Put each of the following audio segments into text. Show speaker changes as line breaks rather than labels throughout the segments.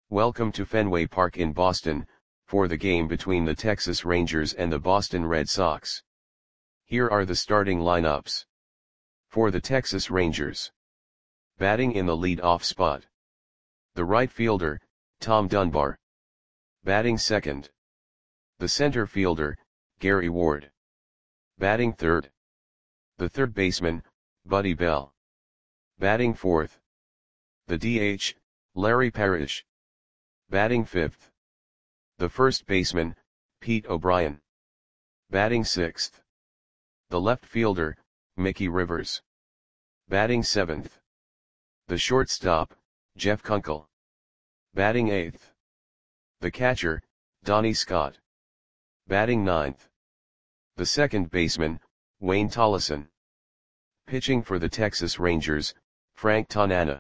Welcome to Fenway Park in Boston, for the game between the Texas Rangers and the Boston Red Sox. Here are the starting lineups. For the Texas Rangers. Batting in the lead-off spot. The right fielder, Tom Dunbar. Batting second. The center fielder, Gary Ward. Batting third. The third baseman, Buddy Bell. Batting fourth. The DH, Larry Parrish. Batting fifth. The first baseman, Pete O'Brien. Batting sixth. The left fielder, Mickey Rivers. Batting seventh. The shortstop, Jeff Kunkel. Batting eighth. The catcher, Donnie Scott. Batting ninth. The second baseman, Wayne Tollison. Pitching for the Texas Rangers, Frank Tanana.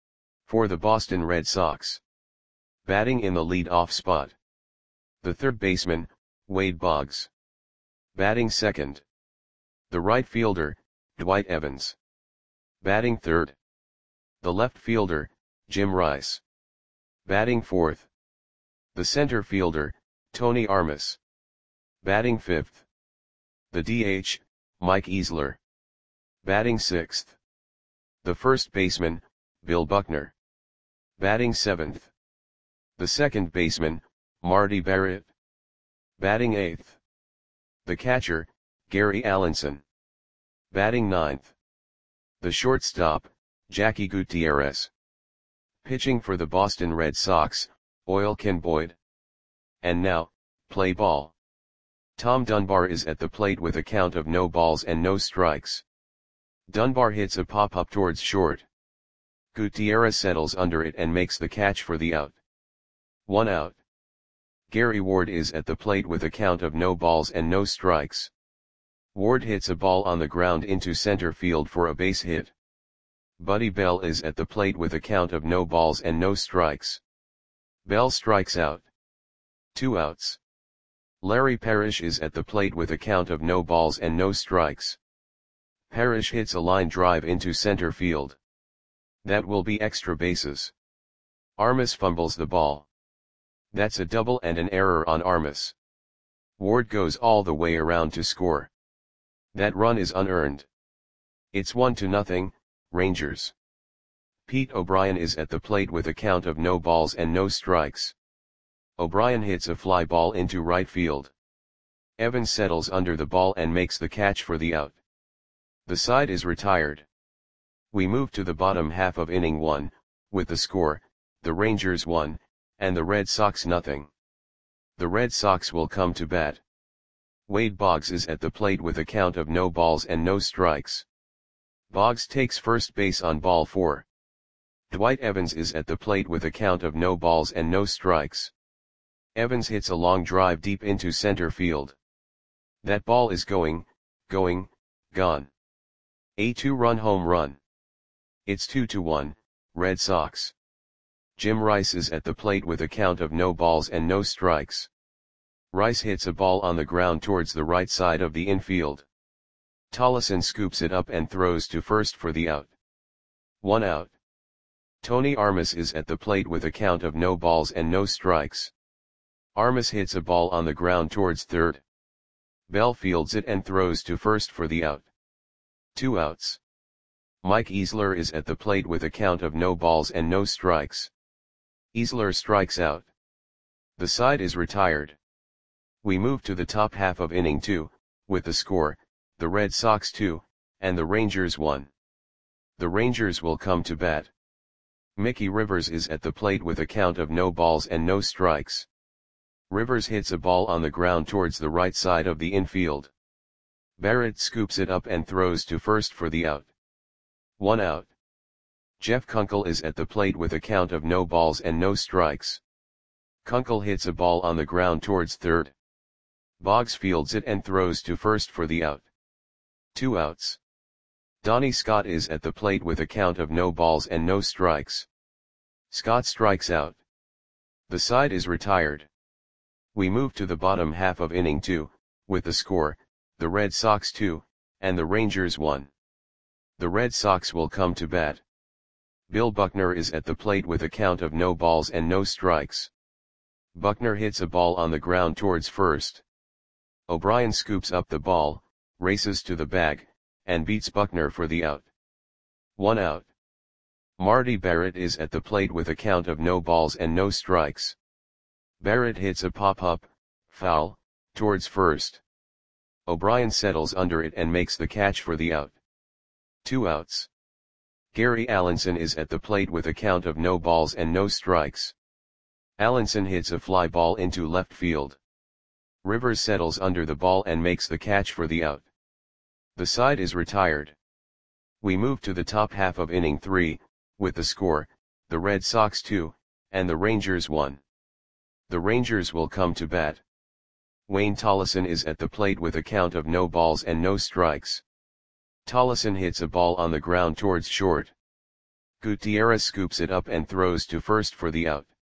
For the Boston Red Sox. Batting in the lead-off spot. The third baseman, Wade Boggs. Batting second. The right fielder, Dwight Evans. Batting third. The left fielder, Jim Rice. Batting fourth. The center fielder, Tony Armas. Batting fifth. The DH, Mike Easler. Batting sixth. The first baseman, Bill Buckner. Batting seventh. The second baseman, Marty Barrett. Batting eighth. The catcher, Gary Allenson. Batting ninth. The shortstop, Jackie Gutierrez. Pitching for the Boston Red Sox, Oil Ken Boyd. And now, play ball. Tom Dunbar is at the plate with a count of no balls and no strikes. Dunbar hits a pop-up towards short. Gutierrez settles under it and makes the catch for the out. 1 out. Gary Ward is at the plate with a count of no balls and no strikes. Ward hits a ball on the ground into center field for a base hit. Buddy Bell is at the plate with a count of no balls and no strikes. Bell strikes out. 2 outs. Larry Parrish is at the plate with a count of no balls and no strikes. Parrish hits a line drive into center field. That will be extra bases. Armas fumbles the ball. That's a double and an error on Armas. Ward goes all the way around to score. That run is unearned. It's 1-0, Rangers. Pete O'Brien is at the plate with a count of no balls and no strikes. O'Brien hits a fly ball into right field. Evans settles under the ball and makes the catch for the out. The side is retired. We move to the bottom half of inning 1, with the score, the Rangers 1, and the Red Sox 0. The Red Sox will come to bat. Wade Boggs is at the plate with a count of no balls and no strikes. Boggs takes first base on ball 4. Dwight Evans is at the plate with a count of no balls and no strikes. Evans hits a long drive deep into center field. That ball is gone. A 2-run home run. It's 2-1, Red Sox. Jim Rice is at the plate with a count of no balls and no strikes. Rice hits a ball on the ground towards the right side of the infield. Tollison scoops it up and throws to first for the out. 1 out. Tony Armas is at the plate with a count of no balls and no strikes. Armas hits a ball on the ground towards third. Bell fields it and throws to first for the out. 2 outs. Mike Easler is at the plate with a count of no balls and no strikes. Easler strikes out. The side is retired. We move to the top half of inning 2, with the score, the Red Sox 2, and the Rangers 1. The Rangers will come to bat. Mickey Rivers is at the plate with a count of no balls and no strikes. Rivers hits a ball on the ground towards the right side of the infield. Barrett scoops it up and throws to first for the out. 1 out. Jeff Kunkel is at the plate with a count of no balls and no strikes. Kunkel hits a ball on the ground towards third. Boggs fields it and throws to first for the out. 2 outs. Donnie Scott is at the plate with a count of no balls and no strikes. Scott strikes out. The side is retired. We move to the bottom half of inning 2, with the score, the Red Sox 2, and the Rangers 1. The Red Sox will come to bat. Bill Buckner is at the plate with a count of no balls and no strikes. Buckner hits a ball on the ground towards first. O'Brien scoops up the ball, races to the bag, and beats Buckner for the out. 1 out. Marty Barrett is at the plate with a count of no balls and no strikes. Barrett hits a pop-up, foul, towards first. O'Brien settles under it and makes the catch for the out. 2 outs. Gary Allenson is at the plate with a count of no balls and no strikes. Allenson hits a fly ball into left field. Rivers settles under the ball and makes the catch for the out. The side is retired. We move to the top half of inning 3, with the score, the Red Sox 2, and the Rangers 1. The Rangers will come to bat. Wayne Tollison is at the plate with a count of no balls and no strikes. Tollison hits a ball on the ground towards short. Gutierrez scoops it up and throws to first for the out.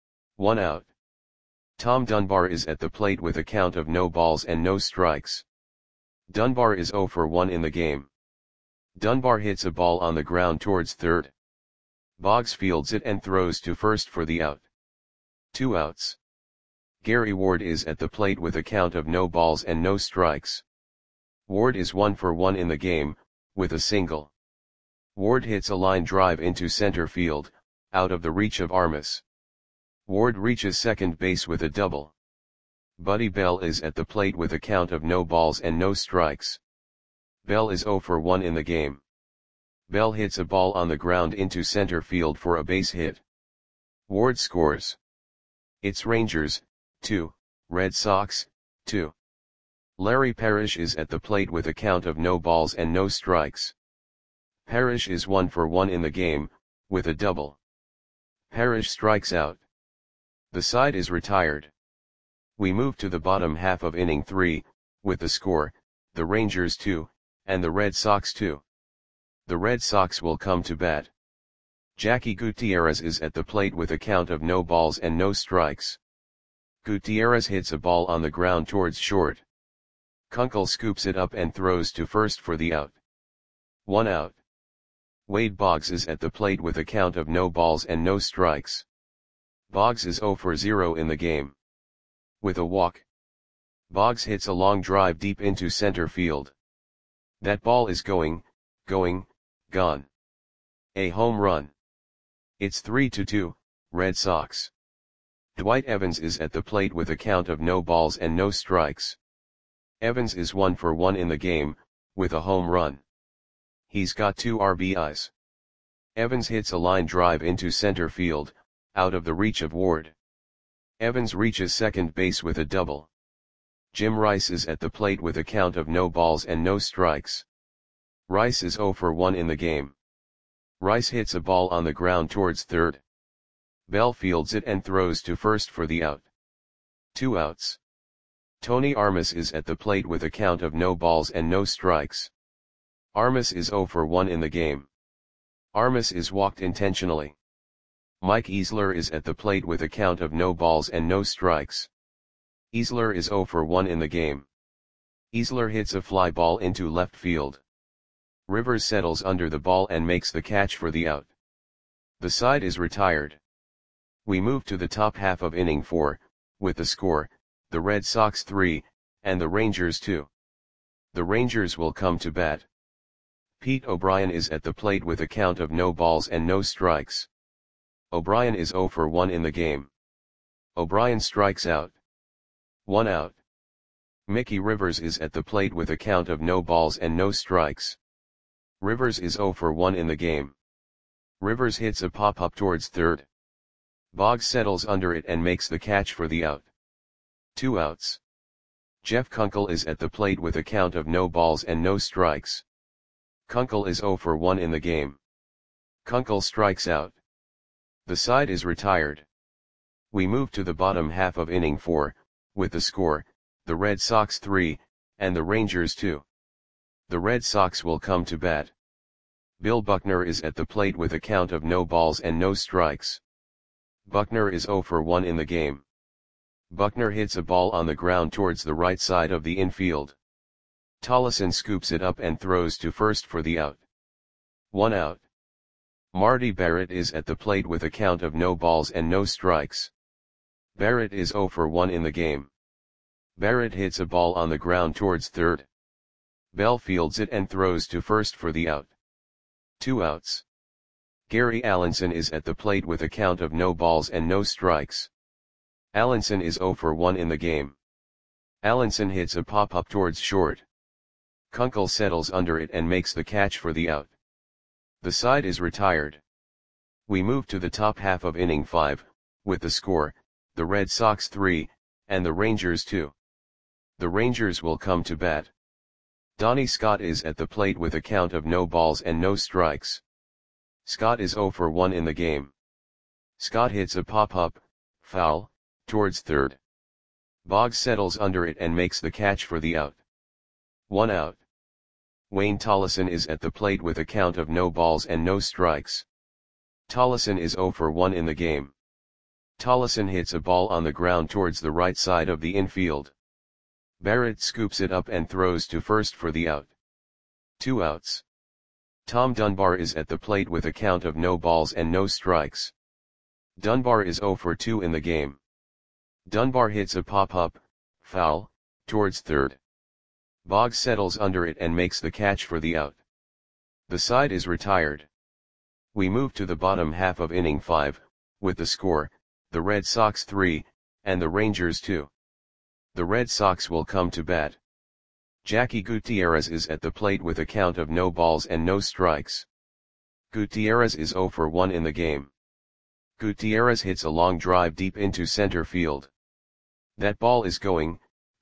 1 out. Tom Dunbar is at the plate with a count of no balls and no strikes. Dunbar is 0 for 1 in the game. Dunbar hits a ball on the ground towards third. Boggs fields it and throws to first for the out. 2 outs. Gary Ward is at the plate with a count of no balls and no strikes. Ward is 1 for 1 in the game, with a single. Ward hits a line drive into center field, out of the reach of Armas. Ward reaches second base with a double. Buddy Bell is at the plate with a count of no balls and no strikes. Bell is 0 for 1 in the game. Bell hits a ball on the ground into center field for a base hit. Ward scores. It's Rangers, 2, Red Sox, 2. Larry Parrish is at the plate with a count of no balls and no strikes. Parrish is 1 for 1 in the game, with a double. Parrish strikes out. The side is retired. We move to the bottom half of inning 3, with the score, the Rangers 2, and the Red Sox 2. The Red Sox will come to bat. Jackie Gutierrez is at the plate with a count of no balls and no strikes. Gutierrez hits a ball on the ground towards short. Kunkel scoops it up and throws to first for the out. 1 out. Wade Boggs is at the plate with a count of no balls and no strikes. Boggs is 0 for 0 in the game. With a walk. Boggs hits a long drive deep into center field. That ball is going, gone. A home run. It's 3-2, Red Sox. Dwight Evans is at the plate with a count of no balls and no strikes. Evans is 1 for 1 in the game, with a home run. He's got 2 RBIs. Evans hits a line drive into center field, out of the reach of Ward. Evans reaches second base with a double. Jim Rice is at the plate with a count of no balls and no strikes. Rice is 0 for 1 in the game. Rice hits a ball on the ground towards third. Bell fields it and throws to first for the out. 2 outs. Tony Armas is at the plate with a count of no balls and no strikes. Armas is 0 for 1 in the game. Armas is walked intentionally. Mike Easler is at the plate with a count of no balls and no strikes. Easler is 0 for 1 in the game. Easler hits a fly ball into left field. Rivers settles under the ball and makes the catch for the out. The side is retired. We move to the top half of inning 4, with the score, the Red Sox 3, and the Rangers 2. The Rangers will come to bat. Pete O'Brien is at the plate with a count of no balls and no strikes. O'Brien is 0 for 1 in the game. O'Brien strikes out. 1 out. Mickey Rivers is at the plate with a count of no balls and no strikes. Rivers is 0 for 1 in the game. Rivers hits a pop-up towards third. Boggs settles under it and makes the catch for the out. 2 outs. Jeff Kunkel is at the plate with a count of no balls and no strikes. Kunkel is 0 for 1 in the game. Kunkel strikes out. The side is retired. We move to the bottom half of inning 4, with the score, the Red Sox 3, and the Rangers 2. The Red Sox will come to bat. Bill Buckner is at the plate with a count of no balls and no strikes. Buckner is 0 for 1 in the game. Buckner hits a ball on the ground towards the right side of the infield. Tollison scoops it up and throws to first for the out. 1 out. Marty Barrett is at the plate with a count of no balls and no strikes. Barrett is 0 for 1 in the game. Barrett hits a ball on the ground towards third. Bell fields it and throws to first for the out. 2 outs. Gary Allenson is at the plate with a count of no balls and no strikes. Allenson is 0 for 1 in the game. Allenson hits a pop-up towards short. Kunkel settles under it and makes the catch for the out. The side is retired. We move to the top half of inning 5, with the score, the Red Sox 3, and the Rangers 2. The Rangers will come to bat. Donnie Scott is at the plate with a count of no balls and no strikes. Scott is 0 for 1 in the game. Scott hits a pop-up, foul, towards third. Boggs settles under it and makes the catch for the out. 1 out. Wayne Tollison is at the plate with a count of no balls and no strikes. Tollison is 0 for 1 in the game. Tollison hits a ball on the ground towards the right side of the infield. Barrett scoops it up and throws to first for the out. 2 outs. Tom Dunbar is at the plate with a count of no balls and no strikes. Dunbar is 0 for 2 in the game. Dunbar hits a pop-up, foul, towards third. Boggs settles under it and makes the catch for the out. The side is retired. We move to the bottom half of inning 5, with the score, the Red Sox 3, and the Rangers 2. The Red Sox will come to bat. Jackie Gutierrez is at the plate with a count of no balls and no strikes. Gutierrez is 0 for 1 in the game. Gutierrez hits a long drive deep into center field. That ball is gone.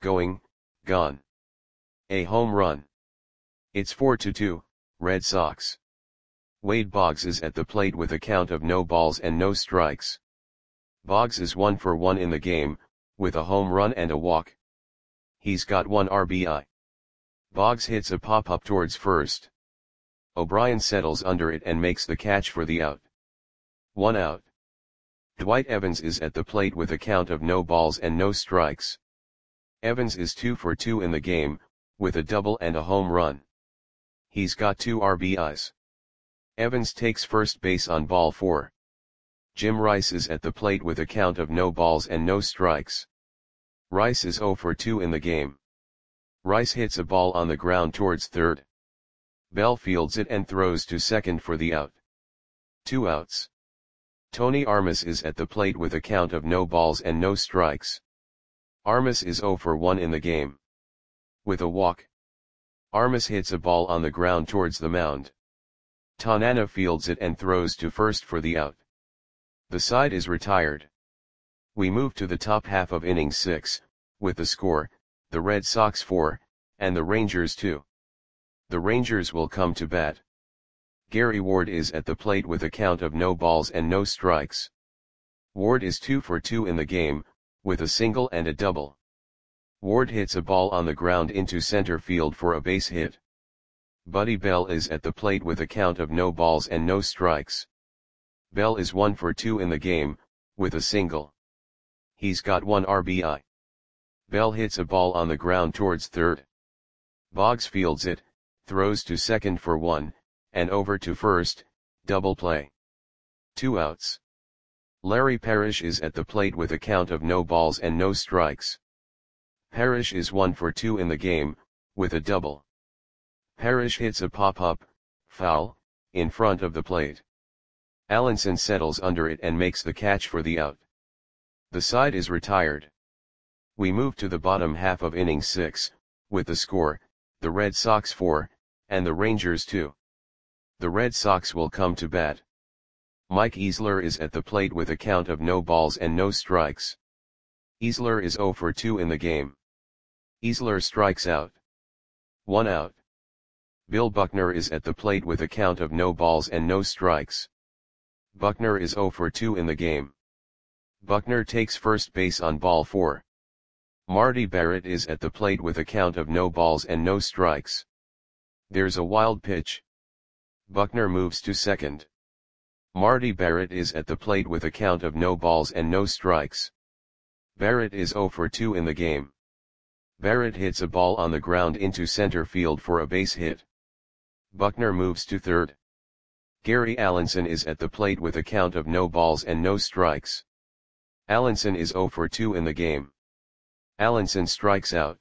A home run. It's 4-2, Red Sox. Wade Boggs is at the plate with a count of no balls and no strikes. Boggs is 1 for 1 in the game, with a home run and a walk. He's got 1 RBI. Boggs hits a pop-up towards first. O'Brien settles under it and makes the catch for the out. 1 out. Dwight Evans is at the plate with a count of no balls and no strikes. Evans is 2 for 2 in the game, with a double and a home run. He's got 2 RBIs. Evans takes first base on ball 4. Jim Rice is at the plate with a count of no balls and no strikes. Rice is 0 for 2 in the game. Rice hits a ball on the ground towards third. Bell fields it and throws to second for the out. 2 outs. Tony Armas is at the plate with a count of no balls and no strikes. Armas is 0 for 1 in the game. With a walk. Armas hits a ball on the ground towards the mound. Tanana fields it and throws to first for the out. The side is retired. We move to the top half of inning 6, with the score, the Red Sox 4, and the Rangers 2. The Rangers will come to bat. Gary Ward is at the plate with a count of no balls and no strikes. Ward is 2 for 2 in the game, with a single and a double. Ward hits a ball on the ground into center field for a base hit. Buddy Bell is at the plate with a count of no balls and no strikes. Bell is 1 for 2 in the game, with a single. He's got 1 RBI. Bell hits a ball on the ground towards third. Boggs fields it, throws to second for 1, and over to first, double play. 2 outs. Larry Parrish is at the plate with a count of no balls and no strikes. Parrish is 1 for 2 in the game, with a double. Parrish hits a pop-up, foul, in front of the plate. Allenson settles under it and makes the catch for the out. The side is retired. We move to the bottom half of inning 6, with the score, the Red Sox 4, and the Rangers 2. The Red Sox will come to bat. Mike Easler is at the plate with a count of no balls and no strikes. Easler is 0 for 2 in the game. Easler strikes out. 1 out. Bill Buckner is at the plate with a count of no balls and no strikes. Buckner is 0 for 2 in the game. Buckner takes first base on ball 4. Marty Barrett is at the plate with a count of no balls and no strikes. There's a wild pitch. Buckner moves to second. Marty Barrett is at the plate with a count of no balls and no strikes. Barrett is 0 for 2 in the game. Barrett hits a ball on the ground into center field for a base hit. Buckner moves to third. Gary Allenson is at the plate with a count of no balls and no strikes. Allenson is 0 for 2 in the game. Allenson strikes out.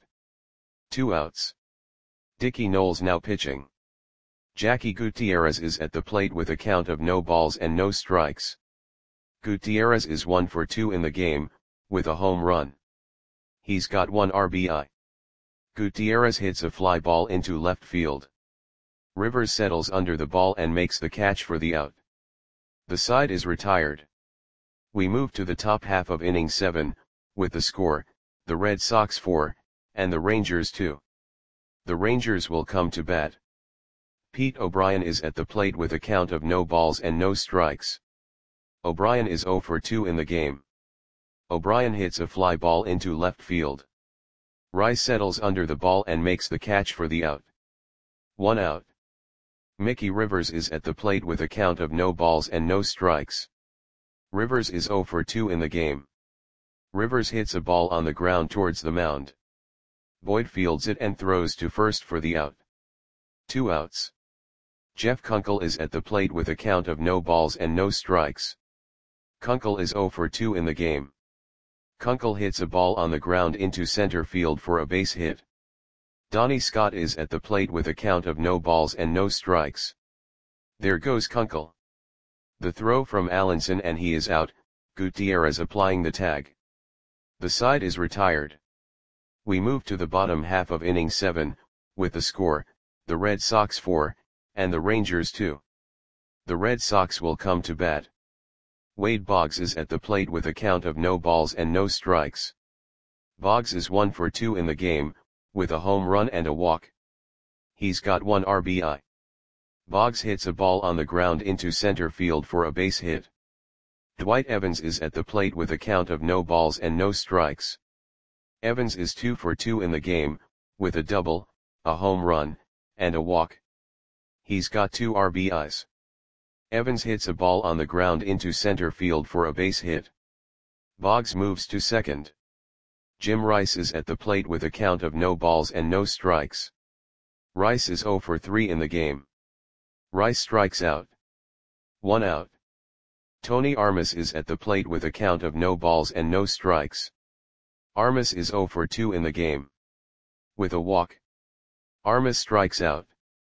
2 outs. Dickie Knowles now pitching. Jackie Gutierrez is at the plate with a count of no balls and no strikes. Gutierrez is 1 for 2 in the game, with a home run. He's got 1 RBI. Gutierrez hits a fly ball into left field. Rivers settles under the ball and makes the catch for the out. The side is retired. We move to the top half of inning 7, with the score, the Red Sox 4, and the Rangers 2. The Rangers will come to bat. Pete O'Brien is at the plate with a count of no balls and no strikes. O'Brien is 0 for 2 in the game. O'Brien hits a fly ball into left field. Rice settles under the ball and makes the catch for the out. 1 out. Mickey Rivers is at the plate with a count of no balls and no strikes. Rivers is 0 for 2 in the game. Rivers hits a ball on the ground towards the mound. Boyd fields it and throws to first for the out. 2 outs. Jeff Kunkel is at the plate with a count of no balls and no strikes. Kunkel is 0 for 2 in the game. Kunkel hits a ball on the ground into center field for a base hit. Donnie Scott is at the plate with a count of no balls and no strikes. There goes Kunkel. The throw from Allenson and he is out, Gutierrez applying the tag. The side is retired. We move to the bottom half of inning 7, with the score, the Red Sox 4, and the Rangers 2. The Red Sox will come to bat. Wade Boggs is at the plate with a count of no balls and no strikes. Boggs is 1 for 2 in the game, with a home run and a walk. He's got 1 RBI. Boggs hits a ball on the ground into center field for a base hit. Dwight Evans is at the plate with a count of no balls and no strikes. Evans is 2 for 2 in the game, with a double, a home run, and a walk. He's got 2 RBIs. Evans hits a ball on the ground into center field for a base hit. Boggs moves to second. Jim Rice is at the plate with a count of no balls and no strikes. Rice is 0 for 3 in the game. Rice strikes out. 1 out. Tony Armas is at the plate with a count of no balls and no strikes. Armas is 0 for 2 in the game. With a walk. Armas strikes out.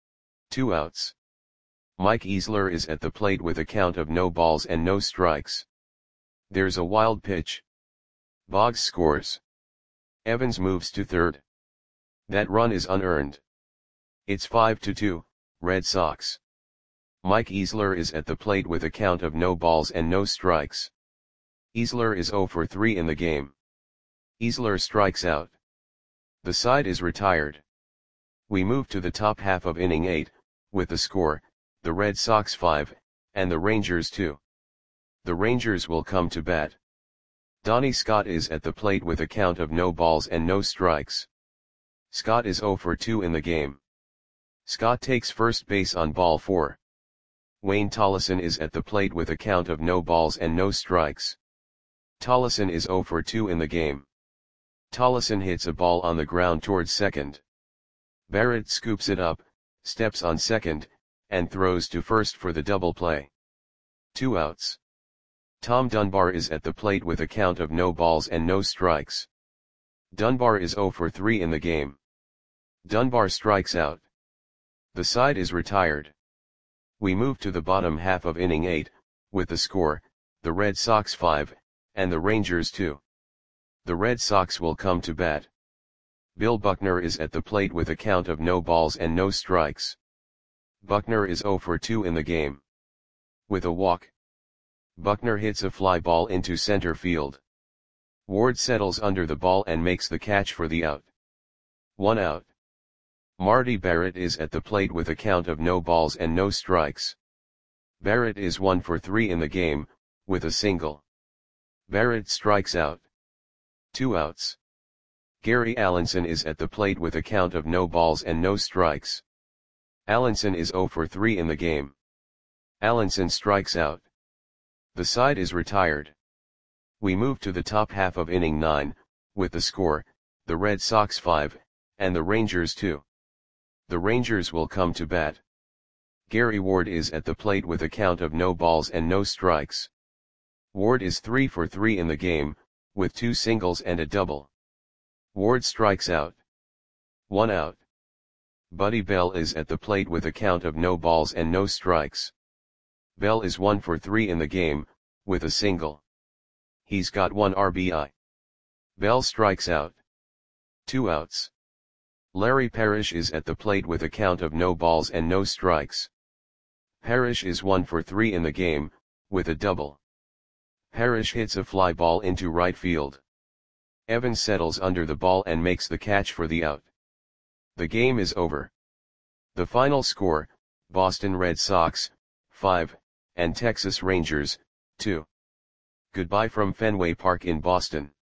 2 outs. Mike Easler is at the plate with a count of no balls and no strikes. There's a wild pitch. Boggs scores. Evans moves to third. That run is unearned. It's 5-2, Red Sox. Mike Easler is at the plate with a count of no balls and no strikes. Easler is 0 for 3 in the game. Easler strikes out. The side is retired. We move to the top half of inning 8, with the score, the Red Sox 5, and the Rangers 2. The Rangers will come to bat. Donnie Scott is at the plate with a count of no balls and no strikes. Scott is 0 for 2 in the game. Scott takes first base on ball 4. Wayne Tollison is at the plate with a count of no balls and no strikes. Tollison is 0 for 2 in the game. Tollison hits a ball on the ground towards second. Barrett scoops it up, steps on second, and throws to first for the double play. 2 outs. Tom Dunbar is at the plate with a count of no balls and no strikes. Dunbar is 0 for 3 in the game. Dunbar strikes out. The side is retired. We move to the bottom half of inning 8, with the score, the Red Sox 5, and the Rangers 2. The Red Sox will come to bat. Bill Buckner is at the plate with a count of no balls and no strikes. Buckner is 0 for 2 in the game. With a walk. Buckner hits a fly ball into center field. Ward settles under the ball and makes the catch for the out. 1 out. Marty Barrett is at the plate with a count of no balls and no strikes. Barrett is 1 for 3 in the game, with a single. Barrett strikes out. 2 outs. Gary Allenson is at the plate with a count of no balls and no strikes. Allenson is 0 for 3 in the game. Allenson strikes out. The side is retired. We move to the top half of inning 9, with the score, the Red Sox 5, and the Rangers 2. The Rangers will come to bat. Gary Ward is at the plate with a count of no balls and no strikes. Ward is 3 for 3 in the game, with 2 singles and a double. Ward strikes out. 1 out. Buddy Bell is at the plate with a count of no balls and no strikes. Bell is 1 for 3 in the game, with a single. He's got 1 RBI. Bell strikes out. 2 outs. Larry Parrish is at the plate with a count of no balls and no strikes. Parrish is 1 for 3 in the game, with a double. Parrish hits a fly ball into right field. Evans settles under the ball and makes the catch for the out. The game is over. The final score, Boston Red Sox, 5, and Texas Rangers, 2. Goodbye from Fenway Park in Boston.